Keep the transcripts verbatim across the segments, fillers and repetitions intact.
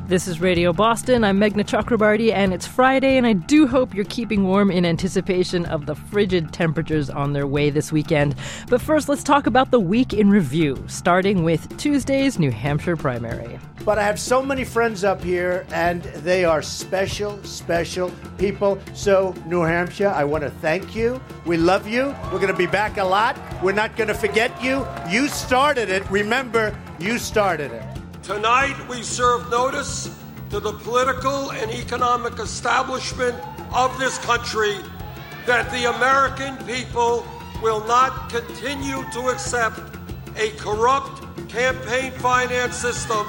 This is Radio Boston. I'm Meghna Chakrabarty, and it's Friday, and I do hope you're keeping warm in anticipation of the frigid temperatures on their way this weekend. But first, let's talk about the week in review, starting with Tuesday's New Hampshire primary. But I have so many friends up here, and they are special, special people. So, New Hampshire, I want to thank you. We love you. We're going to be back a lot. We're not going to forget you. You started it. Remember, you started it. Tonight, we serve notice to the political and economic establishment of this country that the American people will not continue to accept a corrupt campaign finance system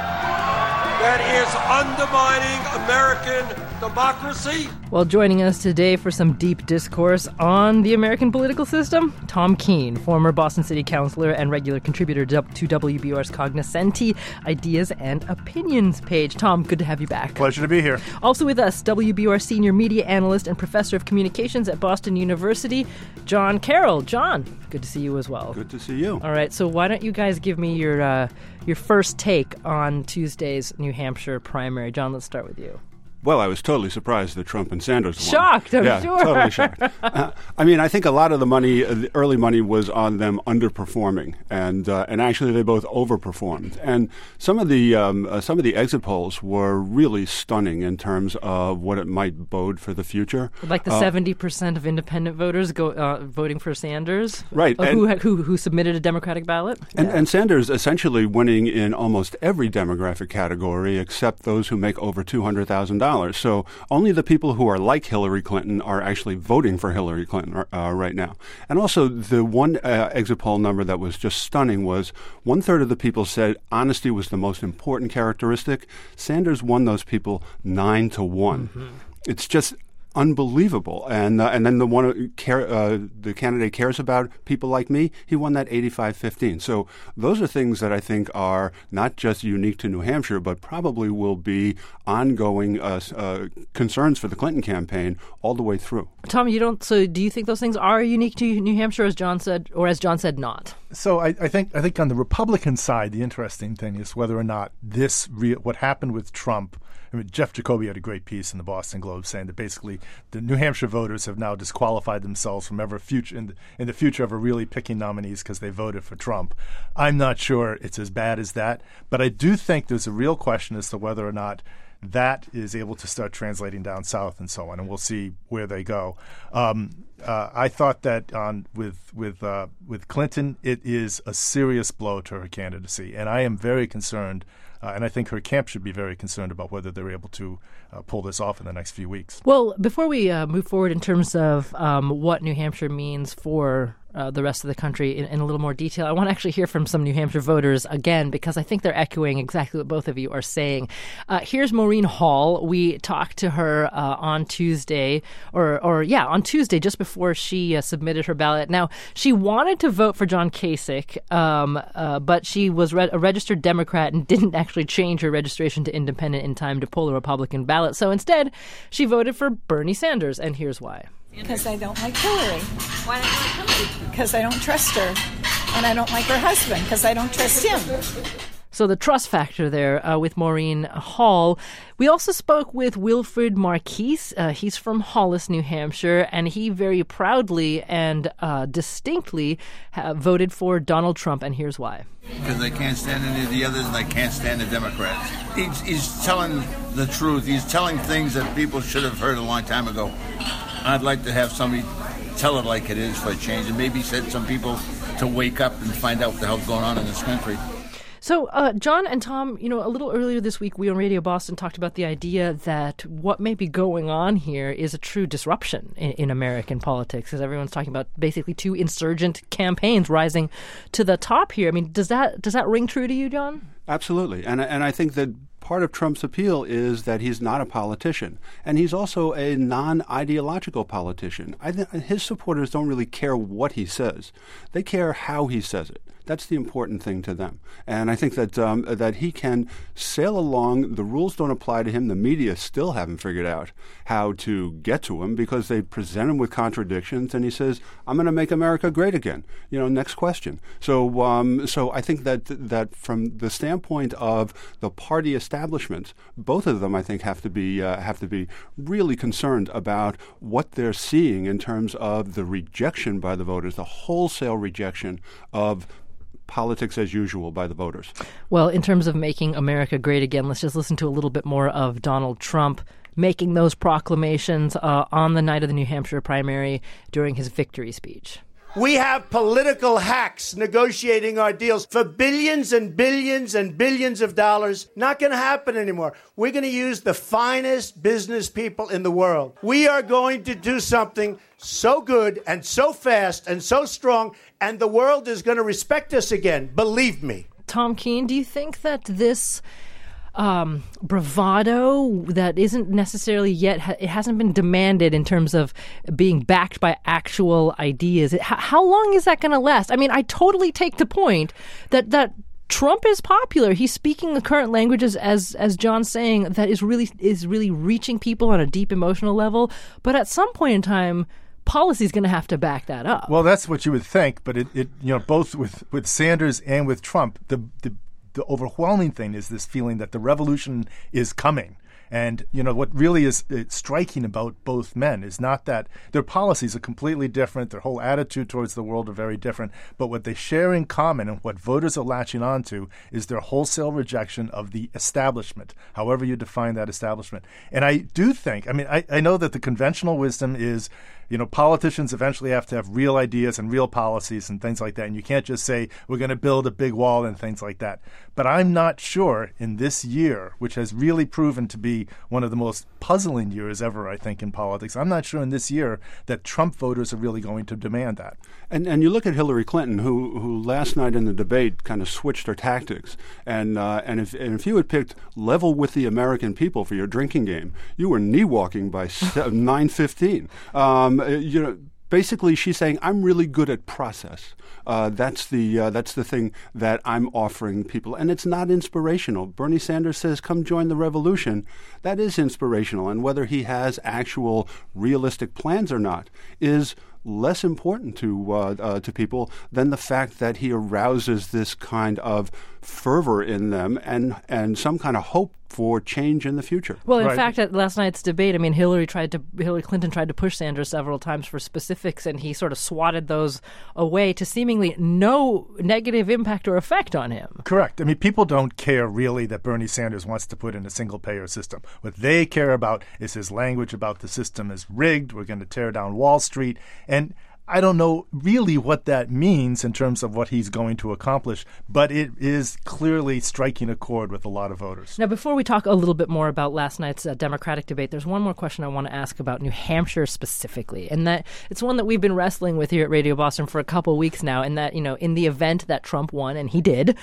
that is undermining American democracy. Well, joining us today for some deep discourse on the American political system, Tom Keene, former Boston City Councilor and regular contributor to W B U R's Cognoscenti Ideas and Opinions page. Tom, good to have you back. Pleasure to be here. Also with us, W B U R senior media analyst and professor of communications at Boston University, John Carroll. John, good to see you as well. Good to see you. All right, so why don't you guys give me your uh, your first take on Tuesday's New Hampshire primary. John, let's start with you. Well, I was totally surprised that Trump and Sanders won. Shocked, I'm yeah, sure. totally shocked. Uh, I mean, I think a lot of the money, uh, the early money, was on them underperforming, and uh, and actually they both overperformed. And some of the um, uh, some of the exit polls were really stunning in terms of what it might bode for the future. Like the uh, seventy percent of independent voters go uh, voting for Sanders, right? Uh, and, who, who who submitted a Democratic ballot, and, yeah. and Sanders essentially winning in almost every demographic category except those who make over two hundred thousand dollars. So only the people who are like Hillary Clinton are actually voting for Hillary Clinton uh, right now. And also, the one uh, exit poll number that was just stunning was one-third of the people said honesty was the most important characteristic. Sanders won those people nine to one. Mm-hmm. It's just unbelievable. And uh, and then the one who care, uh, the candidate cares about people like me, he won that eighty-five fifteen. So those are things that I think are not just unique to New Hampshire, but probably will be ongoing uh, uh, concerns for the Clinton campaign all the way through. Tom, you don't. So do you think those things are unique to New Hampshire, as John said, or as John said, not? So I, I think I think on the Republican side, the interesting thing is whether or not this re- what happened with Trump. I mean, Jeff Jacoby had a great piece in the Boston Globe saying that basically the New Hampshire voters have now disqualified themselves from ever future in the, in the future ever really picking nominees because they voted for Trump. I'm not sure it's as bad as that, but I do think there's a real question as to whether or not that is able to start translating down south and so on, and we'll see where they go. Um, uh, I thought that on with with uh, with Clinton, it is a serious blow to her candidacy, and I am very concerned. Uh, and I think her camp should be very concerned about whether they're able to uh, pull this off in the next few weeks. Well, before we uh, move forward in terms of um, what New Hampshire means for uh, the rest of the country in, in a little more detail, I want to actually hear from some New Hampshire voters again, because I think they're echoing exactly what both of you are saying. Uh, here's Maureen Hall. We talked to her uh, on Tuesday, or, or yeah, on Tuesday, just before she uh, submitted her ballot. Now, she wanted to vote for John Kasich, um, uh, but she was re- a registered Democrat and didn't actually change her registration to independent in time to pull a Republican ballot. So instead, she voted for Bernie Sanders, and here's why. Because I don't like Hillary. Why don't you like Hillary? Because I don't trust her. And I don't like her husband because I don't trust him. So the trust factor there uh, with Maureen Hall. We also spoke with Wilfrid Marquise. Uh, he's from Hollis, New Hampshire, and he very proudly and uh, distinctly ha- voted for Donald Trump, and here's why. Because I can't stand any of the others, and I can't stand the Democrats. He's, he's telling the truth. He's telling things that people should have heard a long time ago. I'd like to have somebody tell it like it is for a change, and maybe set some people to wake up and find out what the hell's going on in this country. So, uh, John and Tom, you know, a little earlier this week, we on Radio Boston talked about the idea that what may be going on here is a true disruption in, in American politics, as everyone's talking about basically two insurgent campaigns rising to the top here. I mean, does that does that ring true to you, John? Absolutely. And, and I think that part of Trump's appeal is that he's not a politician, and he's also a non-ideological politician. I th- his supporters don't really care what he says. They care how he says it. That's the important thing to them. And I think that um, that he can sail along. The rules don't apply to him. The media still haven't figured out how to get to him because they present him with contradictions, and he says, I'm going to make America great again. You know, next question. So um, so I think that that from the standpoint of the party establishments, both of them, I think, have to be uh, have to be really concerned about what they're seeing in terms of the rejection by the voters, the wholesale rejection of politics as usual by the voters. Well, in terms of making America great again, let's just listen to a little bit more of Donald Trump making those proclamations uh, on the night of the New Hampshire primary during his victory speech. We have political hacks negotiating our deals for billions and billions and billions of dollars. Not going to happen anymore. We're going to use the finest business people in the world. We are going to do something so good and so fast and so strong, and the world is going to respect us again. Believe me. Tom Keene, do you think that this Um, bravado that isn't necessarily yet, ha- it hasn't been demanded in terms of being backed by actual ideas. It, h- how long is that going to last? I mean, I totally take the point that, that Trump is popular. He's speaking the current languages, as as John's saying, that is really is really reaching people on a deep emotional level. But at some point in time, policy is going to have to back that up. Well, that's what you would think, but it, it you know, both with, with Sanders and with Trump, the the The overwhelming thing is this feeling that the revolution is coming. And, you know, what really is uh, striking about both men is not that their policies are completely different, their whole attitude towards the world are very different, but what they share in common and what voters are latching onto is their wholesale rejection of the establishment, however you define that establishment. And I do think, I mean, I, I know that the conventional wisdom is, you know, politicians eventually have to have real ideas and real policies and things like that. And you can't just say, we're going to build a big wall and things like that. But I'm not sure in this year, which has really proven to be one of the most puzzling years ever, I think, in politics, I'm not sure in this year that Trump voters are really going to demand that. And and you look at Hillary Clinton, who who last night in the debate kind of switched her tactics. And uh, and if and if you had picked level with the American people for your drinking game, you were knee walking by nine fifteen. Um, you know. Basically, she's saying, I'm really good at process. Uh, that's the uh, that's the thing that I'm offering people. And it's not inspirational. Bernie Sanders says, come join the revolution. That is inspirational. And whether he has actual realistic plans or not is less important to uh, uh, to people than the fact that he arouses this kind of fervor in them and, and some kind of hope for change in the future. Well, in right. fact, at last night's debate, I mean, Hillary tried to Hillary Clinton tried to push Sanders several times for specifics, and he sort of swatted those away to seemingly no negative impact or effect on him. Correct. I mean, people don't care really that Bernie Sanders wants to put in a single-payer system. What they care about is his language about the system is rigged. We're going to tear down Wall Street. And I don't know really what that means in terms of what he's going to accomplish, but it is clearly striking a chord with a lot of voters. Now, before we talk a little bit more about last night's uh, Democratic debate, there's one more question I want to ask about New Hampshire specifically, and that it's one that we've been wrestling with here at Radio Boston for a couple weeks now, and that, you know, in the event that Trump won, and he did,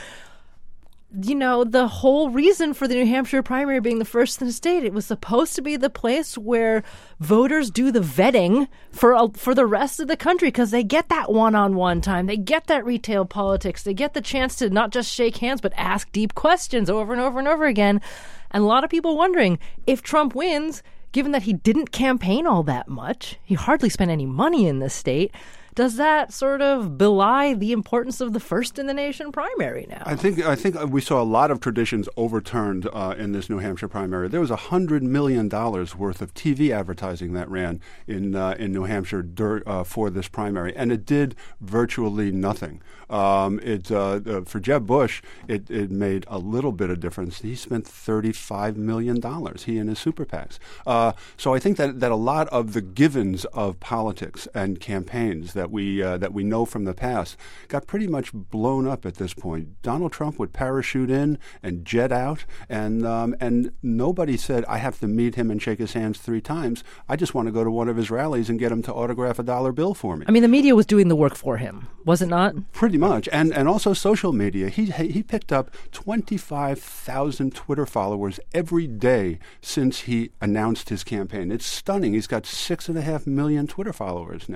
you know, the whole reason for the New Hampshire primary being the first in the state, it was supposed to be the place where voters do the vetting for uh, for the rest of the country, because they get that one-on-one time, they get that retail politics, they get the chance to not just shake hands but ask deep questions over and over and over again. And a lot of people wondering if Trump wins, given that he didn't campaign all that much, he hardly spent any money in this state, does that sort of belie the importance of the first in the nation primary now? I think I think we saw a lot of traditions overturned uh, in this New Hampshire primary. There was a hundred million dollars worth of T V advertising that ran in uh, in New Hampshire dur- uh, for this primary, and it did virtually nothing. Um, it uh, uh, for Jeb Bush, it, it made a little bit of difference. He spent thirty-five million dollars. He and his super PACs. Uh, so I think that that a lot of the givens of politics and campaigns that we uh, that we know from the past got pretty much blown up at this point. Donald Trump would parachute in and jet out, and um, and nobody said, I have to meet him and shake his hands three times. I just want to go to one of his rallies and get him to autograph a dollar bill for me. I mean, the media was doing the work for him, was it not? Pretty much, and and also social media. He he picked up twenty-five thousand Twitter followers every day since he announced his campaign. It's stunning. He's got six and a half million Twitter followers now.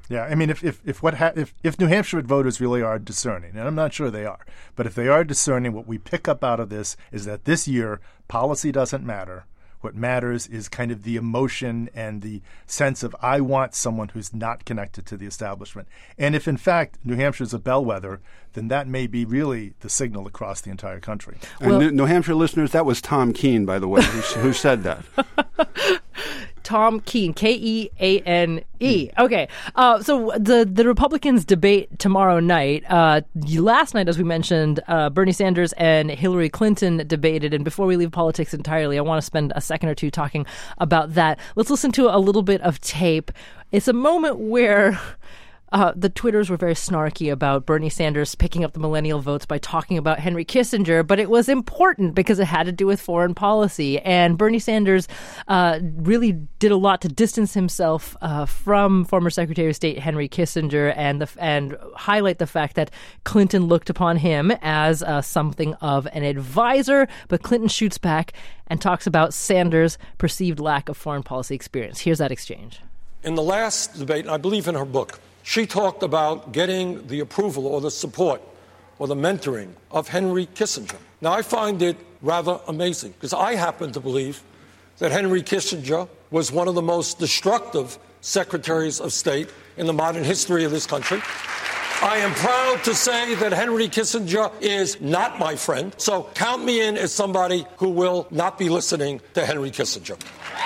Yeah, I mean, if if if what ha- if if New Hampshire voters really are discerning, and I'm not sure they are, but if they are discerning, what we pick up out of this is that this year policy doesn't matter. What matters is kind of the emotion and the sense of I want someone who's not connected to the establishment. And if, in fact, New Hampshire is a bellwether, then that may be really the signal across the entire country. And well, New, New Hampshire listeners, that was Tom Keene, by the way, who, who said that. Tom Keene, K E A N E. Okay, uh, so the, the Republicans debate tomorrow night. Uh, last night, as we mentioned, uh, Bernie Sanders and Hillary Clinton debated. And before we leave politics entirely, I want to spend a second or two talking about that. Let's listen to a little bit of tape. It's a moment where Uh, the Twitters were very snarky about Bernie Sanders picking up the millennial votes by talking about Henry Kissinger, but it was important because it had to do with foreign policy. And Bernie Sanders uh, really did a lot to distance himself uh, from former Secretary of State Henry Kissinger and the, and highlight the fact that Clinton looked upon him as uh, something of an advisor. But Clinton shoots back and talks about Sanders' perceived lack of foreign policy experience. Here's that exchange. In the last debate, I believe in her book, she talked about getting the approval or the support or the mentoring of Henry Kissinger. Now, I find it rather amazing because I happen to believe that Henry Kissinger was one of the most destructive secretaries of state in the modern history of this country. I am proud to say that Henry Kissinger is not my friend, so count me in as somebody who will not be listening to Henry Kissinger.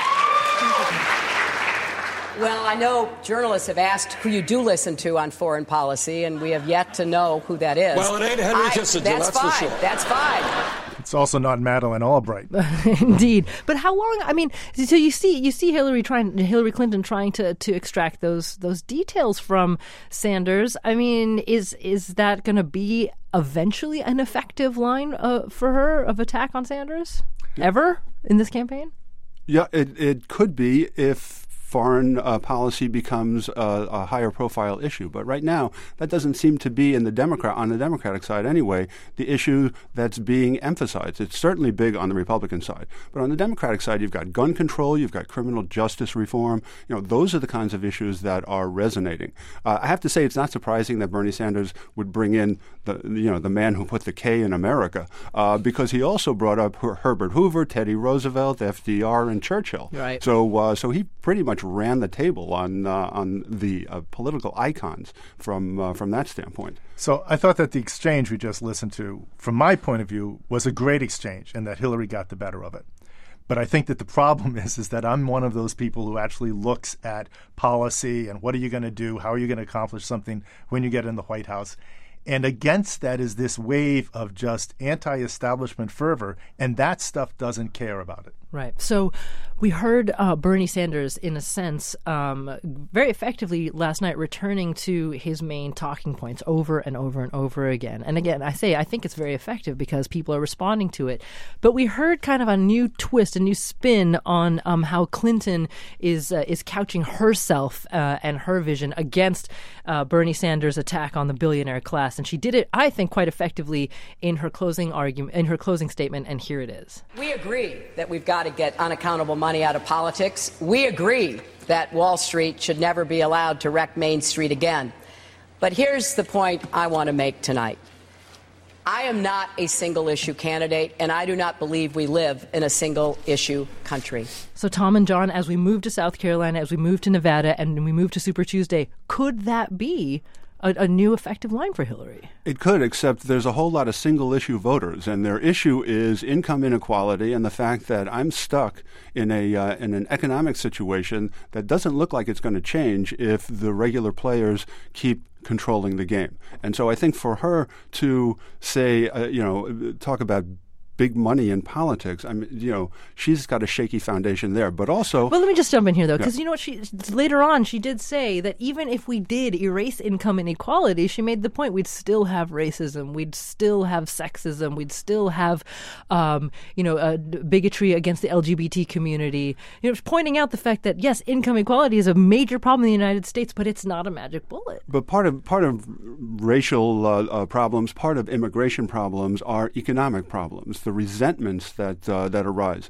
Well, I know journalists have asked who you do listen to on foreign policy, and we have yet to know who that is. Well, it ain't Henry I, Kissinger, that's, that's fine. for sure. That's fine. It's also not Madeleine Albright. Indeed. But how long, I mean, so you see you see Hillary trying Hillary Clinton trying to, to extract those those details from Sanders. I mean, is is that going to be eventually an effective line uh, for her of attack on Sanders? Ever in this campaign? Yeah, it, it could be if foreign uh, policy becomes a, a higher profile issue. But right now, that doesn't seem to be in the Democrat on the Democratic side anyway, the issue that's being emphasized. It's certainly big on the Republican side. But on the Democratic side, you've got gun control, you've got criminal justice reform. You know, those are the kinds of issues that are resonating. Uh, I have to say it's not surprising that Bernie Sanders would bring in the, you know, the man who put the K in America, uh, because he also brought up Her- Herbert Hoover, Teddy Roosevelt, F D R, and Churchill. Right. So, uh, so he pretty much ran the table on uh, on the uh, political icons from uh, from that standpoint. So I thought that the exchange we just listened to, from my point of view, was a great exchange and that Hillary got the better of it. But I think that the problem is is that I'm one of those people who actually looks at policy and what are you going to do, how are you going to accomplish something when you get in the White House. And against that is this wave of just anti-establishment fervor, and that stuff doesn't care about it. Right. So we heard uh, Bernie Sanders, in a sense, um, very effectively last night returning to his main talking points over and over and over again. And again, I say I think it's very effective because people are responding to it. But we heard kind of a new twist, a new spin on um, how Clinton is uh, is couching herself uh, and her vision against uh, Bernie Sanders' attack on the billionaire class. And she did it, I think, quite effectively in her closing argument, in her closing statement. And here it is. We agree that we've got to get unaccountable money out of politics. We agree that Wall Street should never be allowed to wreck Main Street again. But here's the point I want to make tonight. I am not a single-issue candidate, and I do not believe we live in a single-issue country. So, Tom and John, as we move to South Carolina, as we move to Nevada, and we move to Super Tuesday, could that be A, a new effective line for Hillary? It could, except there's a whole lot of single-issue voters, and their issue is income inequality and the fact that I'm stuck in a uh, in an economic situation that doesn't look like it's going to change if the regular players keep controlling the game. And so I think for her to say, uh, you know, talk about big money in politics, I mean, you know, she's got a shaky foundation there. But also, well, let me just jump in here though, because yeah. you know what? She later on she did say that even if we did erase income inequality, she made the point we'd still have racism, we'd still have sexism, we'd still have, um, you know, uh, bigotry against the L G B T community. You know, pointing out the fact that yes, income equality is a major problem in the United States, but it's not a magic bullet. But part of part of racial uh, uh, problems, part of immigration problems, are economic problems. The resentments that uh, that arise.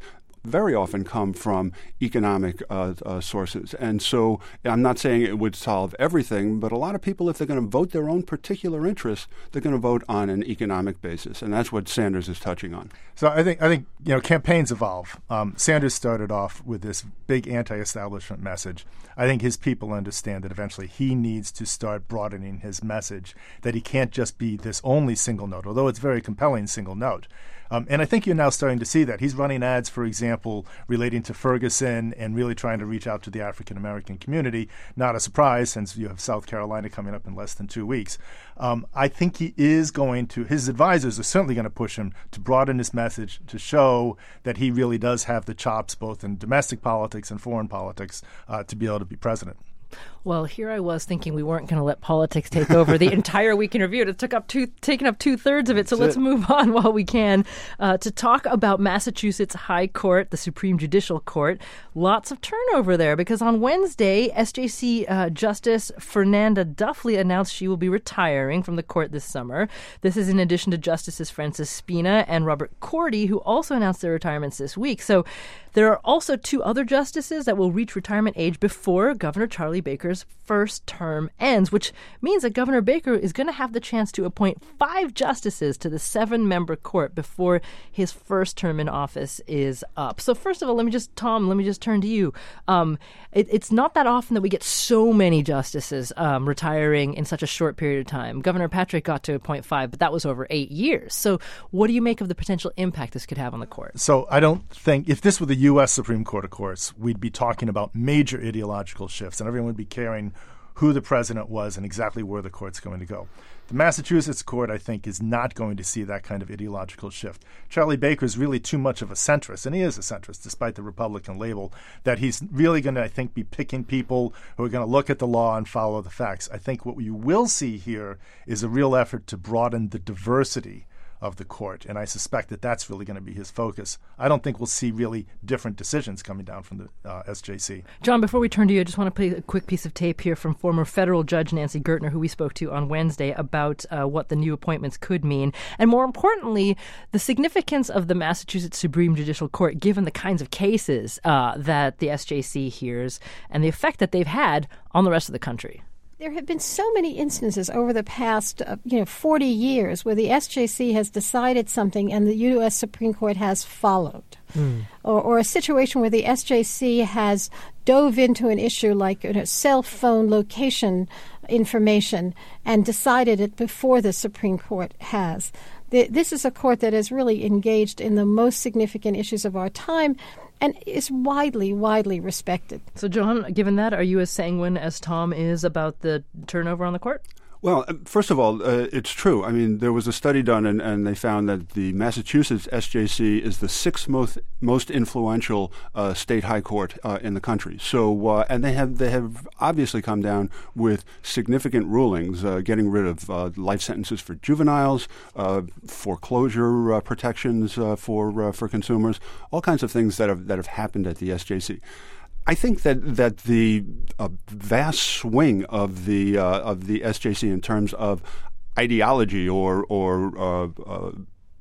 very often come from economic uh, uh, sources. And so I'm not saying it would solve everything, but a lot of people, if they're going to vote their own particular interests, they're going to vote on an economic basis. And that's what Sanders is touching on. So I think, I think you know, campaigns evolve. Um, Sanders started off with this big anti-establishment message. I think his people understand that eventually he needs to start broadening his message, that he can't just be this only single note, although it's a very compelling single note. Um, and I think you're now starting to see that. He's running ads, for example, relating to Ferguson and really trying to reach out to the African-American community. Not a surprise, since you have South Carolina coming up in less than two weeks. Um, I think he is going to, his advisors are certainly going to push him to broaden his message, to show that he really does have the chops, both in domestic politics and foreign politics, uh, to be able to be president. Well, here I was thinking we weren't going to let politics take over the entire Week in Review. It took up two, taken up two thirds of it. So That's let's it. move on while we can uh, to talk about Massachusetts High Court, the Supreme Judicial Court. Lots of turnover there because on Wednesday, S J C uh, Justice Fernanda Duffley announced she will be retiring from the court this summer. This is in addition to Justices Francis Spina and Robert Cordy, who also announced their retirements this week. So there are also two other justices that will reach retirement age before Governor Charlie Baker's first term ends, which means that Governor Baker is going to have the chance to appoint five justices to the seven-member court before his first term in office is up. So first of all, let me just, Tom, let me just turn to you. Um, it, it's not that often that we get so many justices um, retiring in such a short period of time. Governor Patrick got to appoint five, but that was over eight years. So what do you make of the potential impact this could have on the court? So I don't think, if this were the U S Supreme Court, of course, we'd be talking about major ideological shifts, and everyone would be caring who the president was and exactly where the court's going to go. The Massachusetts court, I think, is not going to see that kind of ideological shift. Charlie Baker is really too much of a centrist, and he is a centrist, despite the Republican label, that he's really going to, I think, be picking people who are going to look at the law and follow the facts. I think what you will see here is a real effort to broaden the diversity of the court, and I suspect that that's really going to be his focus. I don't think we'll see really different decisions coming down from the uh, S J C. John, before we turn to you, I just want to play a quick piece of tape here from former federal judge Nancy Gertner, who we spoke to on Wednesday, about uh, what the new appointments could mean, and more importantly, the significance of the Massachusetts Supreme Judicial Court, given the kinds of cases uh, that the S J C hears and the effect that they've had on the rest of the country. There have been so many instances over the past, uh, you know, forty years where the S J C has decided something and the U S Supreme Court has followed. Mm. Or, or a situation where the S J C has dove into an issue like you know, cell phone location information and decided it before the Supreme Court has. The, this is a court that is really engaged in the most significant issues of our time and is widely, widely respected. So, John, given that, are you as sanguine as Tom is about the turnover on the court? Well, first of all, uh, it's true. I mean, there was a study done, and, and they found that the Massachusetts S J C is the sixth most most influential uh, state high court uh, in the country. So, uh, and they have they have obviously come down with significant rulings, uh, getting rid of uh, life sentences for juveniles, uh, foreclosure uh, protections uh, for uh, for consumers, all kinds of things that have that have happened at the S J C. I think that that the uh, vast swing of the uh, of the S J C in terms of ideology or or uh, uh,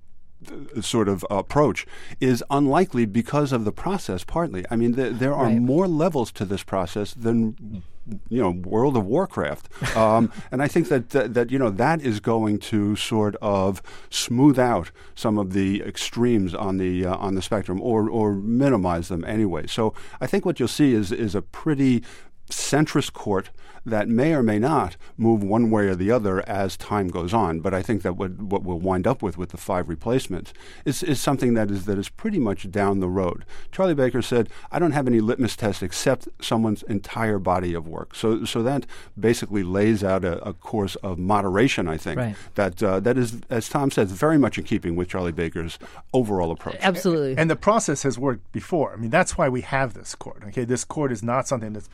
sort of approach is unlikely because of the process. Partly, I mean, th- there are right. more levels to this process than you know World of Warcraft, um, and I think that, that that you know that is going to sort of smooth out some of the extremes on the uh, on the spectrum, or or minimize them anyway. So I think what you'll see is is a pretty centrist court that may or may not move one way or the other as time goes on. But I think that what what we'll wind up with with the five replacements is, is something that is that is pretty much down the road. Charlie Baker said, I don't have any litmus test except someone's entire body of work. So so that basically lays out a, a course of moderation, I think, right. that uh, that is, as Tom says, very much in keeping with Charlie Baker's overall approach. Absolutely. And the process has worked before. I mean, that's why we have this court. Okay, this court is not something that's been shaped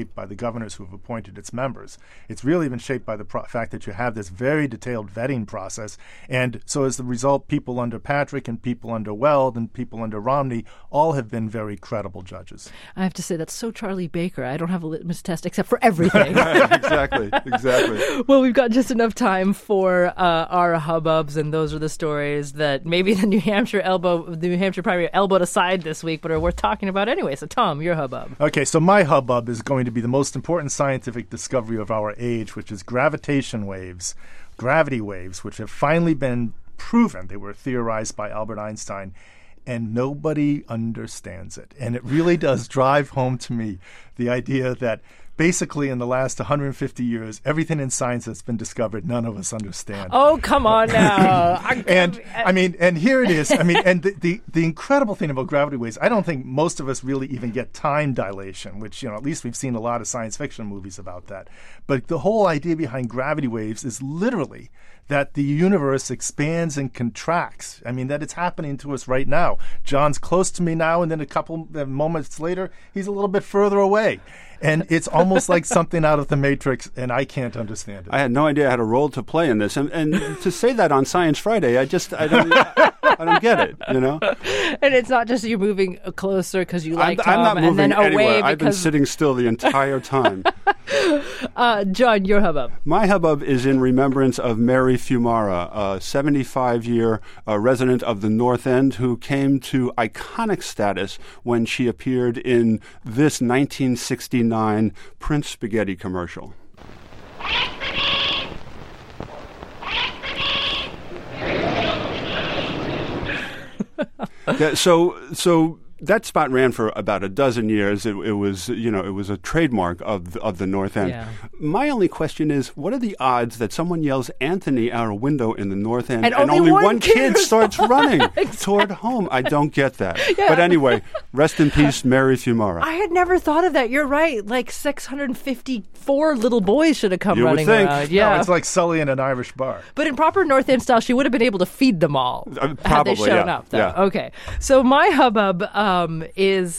shaped by the governors who have appointed its members. It's really been shaped by the pro- fact that you have this very detailed vetting process. And so as the result, people under Patrick and people under Weld and people under Romney all have been very credible judges. I have to say, that's so Charlie Baker. I don't have a litmus test except for everything. exactly, exactly. Well, we've got just enough time for uh, our hubbubs, and those are the stories that maybe the New Hampshire elbow, the New Hampshire primary elbowed aside this week, but are worth talking about anyway. So, Tom, your hubbub. Okay, so my hubbub is going to be the most important scientific discovery of our age, which is gravitation waves, gravity waves, which have finally been proven. They were theorized by Albert Einstein, and nobody understands it. And it really does drive home to me the idea that basically in the last one hundred fifty years, everything in science that's been discovered, none of us understand. Oh, come on now. and I mean, and here it is. I mean, and the, the, the incredible thing about gravity waves, I don't think most of us really even get time dilation, which, you know, at least we've seen a lot of science fiction movies about that. But the whole idea behind gravity waves is literally that the universe expands and contracts. I mean, that it's happening to us right now. John's close to me now, and then a couple of moments later, he's a little bit further away. And it's almost like something out of the Matrix, and I can't understand it. I had no idea I had a role to play in this. And, and to say that on Science Friday, I just, I don't, I, I don't get it, you know? And it's not just you moving closer because you like I'm, Tom, I'm not moving and then anywhere. away I've been because... sitting still the entire time. uh, John, your hubbub. My hubbub is in remembrance of Mary Fumara, a seventy-five-year uh, resident of the North End who came to iconic status when she appeared in this nineteen sixty-nine Prince Spaghetti commercial. yeah, so, so that spot ran for about a dozen years. It, it was, you know, it was a trademark of the, of the North End. Yeah. My only question is, what are the odds that someone yells Anthony out a window in the North End and, and only, only one, one kid, kid starts running exactly. toward home? I don't get that. Yeah. But anyway, rest in peace, Mary Fumara. I had never thought of that. You're right. Like six hundred fifty-four little boys should have come You would running think. around. Yeah, No, it's like Sully in an Irish bar. But in proper North End style, she would have been able to feed them all Uh, had probably, they shown yeah. up. Though. Yeah. Okay, so my hubbub um, is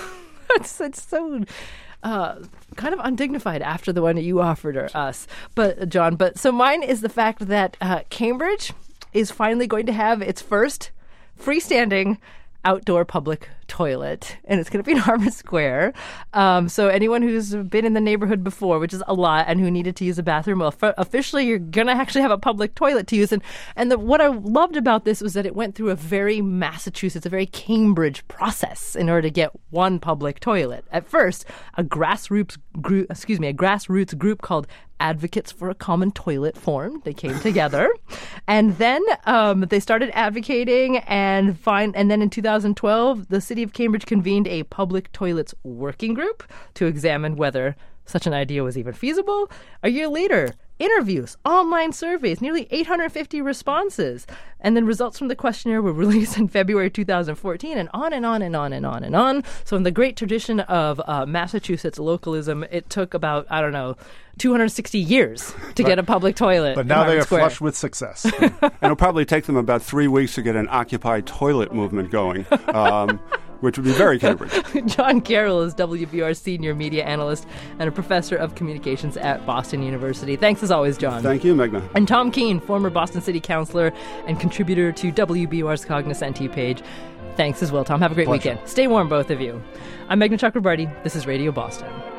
it's, it's so uh, kind of undignified after the one that you offered her, us, but John. But so mine is the fact that uh, Cambridge is finally going to have its first freestanding outdoor public toilet, and it's going to be in Harvard Square. Um, so anyone who's been in the neighborhood before, which is a lot, and who needed to use a bathroom, well, f- officially you're going to actually have a public toilet to use. And and the, what I loved about this was that it went through a very Massachusetts, a very Cambridge process in order to get one public toilet. At first, a grassroots group, excuse me, a grassroots group called Advocates for a Common Toilet formed. They came together, and then um, they started advocating, and find, and then in two thousand twelve, the city of Cambridge convened a public toilets working group to examine whether such an idea was even feasible. A year later, interviews, online surveys, nearly eight hundred fifty responses. And then results from the questionnaire were released in February two thousand fourteen, and on and on and on and on and on. So in the great tradition of uh, Massachusetts localism, it took about, I don't know, two hundred sixty years to but, get a public toilet. But now they are Square. flush with success. And it'll probably take them about three weeks to get an Occupy toilet movement going. Um, which would be very Cambridge. John Carroll is W B R senior media analyst and a professor of communications at Boston University. Thanks as always, John. Thank you, Meghna. And Tom Keene, former Boston City Councilor and contributor to W B R's Cognoscenti page. Thanks as well, Tom. Have a great Pleasure. weekend. Stay warm, both of you. I'm Meghna Chakrabarty. This is Radio Boston.